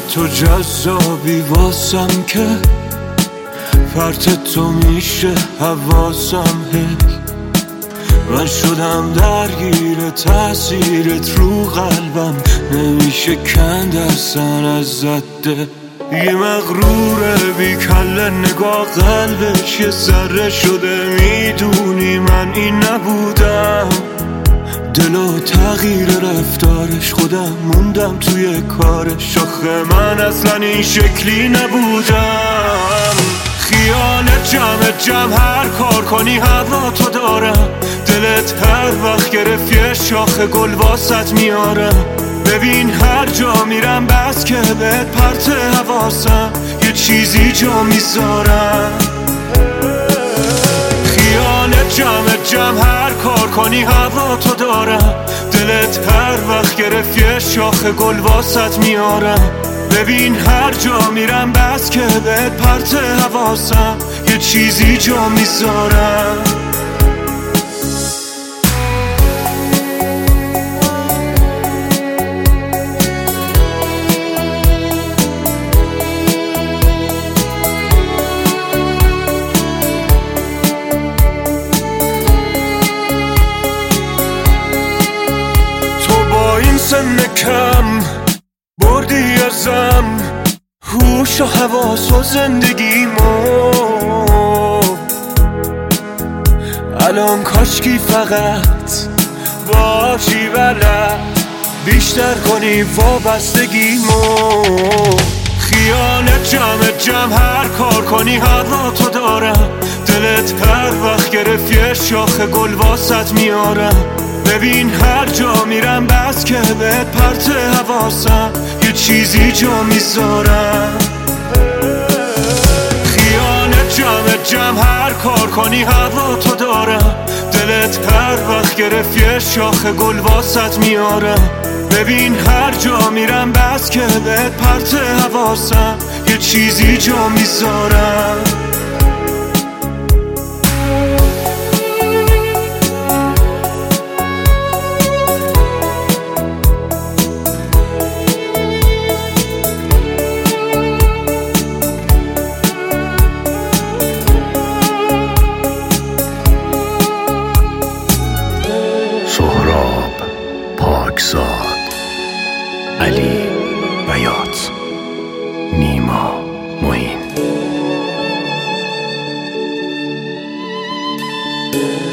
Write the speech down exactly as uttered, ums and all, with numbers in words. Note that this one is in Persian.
تو جذابی واسم که فرت تو میشه حواسم هی من شدم درگیر تأثیرت رو قلبم نمیشه کند اصلا از زده یه مغروره بی کله نگاه قلبش یه ذره شده میدونی من این نبودم دلو تغییر رفتارش خودم موندم توی کارش آخه من اصلا این شکلی نبودم خیال جمع جمع هر کار کنی هوا تو دارم دلت هر وقت گرفت یه شاخه گل واسط میارم ببین هر جا میرم بس که بهت پرت حواسم یه چیزی جا میذارم خیال جمع جمع هر کار کنی هوا تو دارم دلت هر وقت گرفت یه شاخه گل واسط میارم ببین هر جا میرم بس که بهت پرت حواسم یه چیزی جا میذارم سن کم بردی ازم هوش و حواس و زندگیمو الان کاشکی فقط باشی بلد بیشتر کنی وابستگیمو خیال جمع جمع هر کار کنی هوا تو دارم دلت هر وقت گرفت یه شاخه گل واسط میارم ببین هر جا میرم بس که بهت پرت حواسم یه چیزی جا میذارم خیال جمع جمع هر کار کنی هوا تو دارم دلت هر وقت گرفت یه شاخه گل واسط میارم ببین هر جا میرم بس که بهت پرت حواسم یه چیزی جا میذارم سهراب پاکزاد، علی بیات، نیما معین.